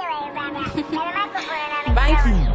Banky.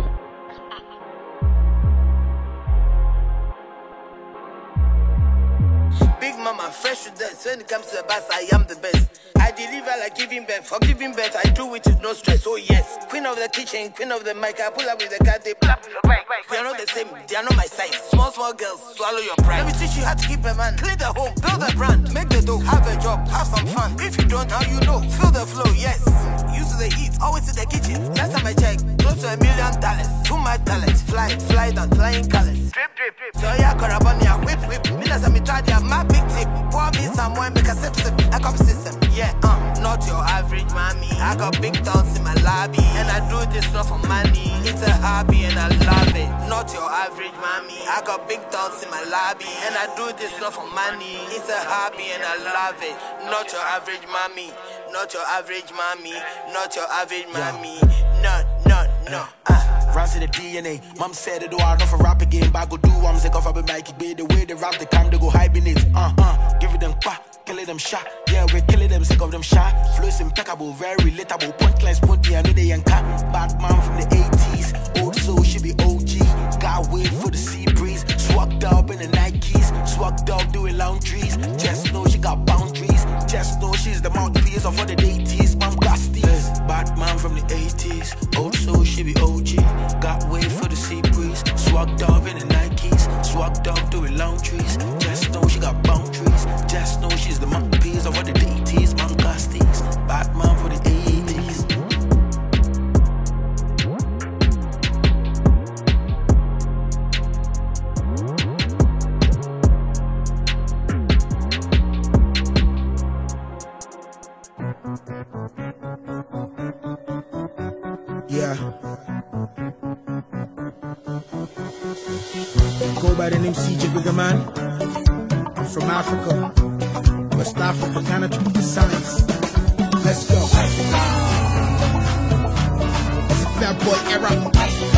Big mama, fresh with that. When it comes to the bass, I am the best. I deliver like giving birth. For giving birth, I do it with no stress. Oh yes, queen of the kitchen, queen of the mic. I pull up with the cat, they pull up with the bike. We are not the same, they are not my size. Small girls, swallow your pride. Let me teach you how to keep a man. Clean the home, build a brand, make the dough, have a job, have some fun. If you don't, now you know. Feel the flow, yes. Used to the heat, always in the kitchen. Last time I checked, close to $1 million. Too much talent, fly down, flying colors. Drip. So yeah, Corabania, whip. Me that's me try to my big tip. Pour me somewhere, make a sip. I come system, yeah, not your average mommy. I got big thoughts in my lobby, and I do this not for money. It's a hobby and I love it. Not your average mommy. I got big thoughts in my lobby, and I do this not for money. It's a hobby and I love it. Not your average mommy. Not your average mommy. Not your average mommy. No. Runs in the DNA. Mom said it, do I know for rap again, but I go do I'm sick of a bike, be the way they rap the cam, they go hibernate. Give it them pa, killing them shot. Yeah, we're killing them, sick of them shot. Flows impeccable, very relatable. Point clients, I know they ain't cat. Bad man from the 80s, old soul should be OG. Got wait for the sea breeze. Swagged up in the Nikes, swagged up doing laundries. Just know she got boundaries. Just know she's the mouthpiece of all the deities. Mom Gasties. Bad man from the 80s, old soul she be OG. Got wait for the sea breeze. Swagged up in the Nikes, swagged up doing laundries. Just know she got boundaries. Just know she's the mouthpiece of all the deities. Mom Gasties. Bad man for the 80s. Yeah. Go by the name CJ Bigger Man. I'm from Africa, West Africa, Ghana to the science. Let's go. It's a fat boy era.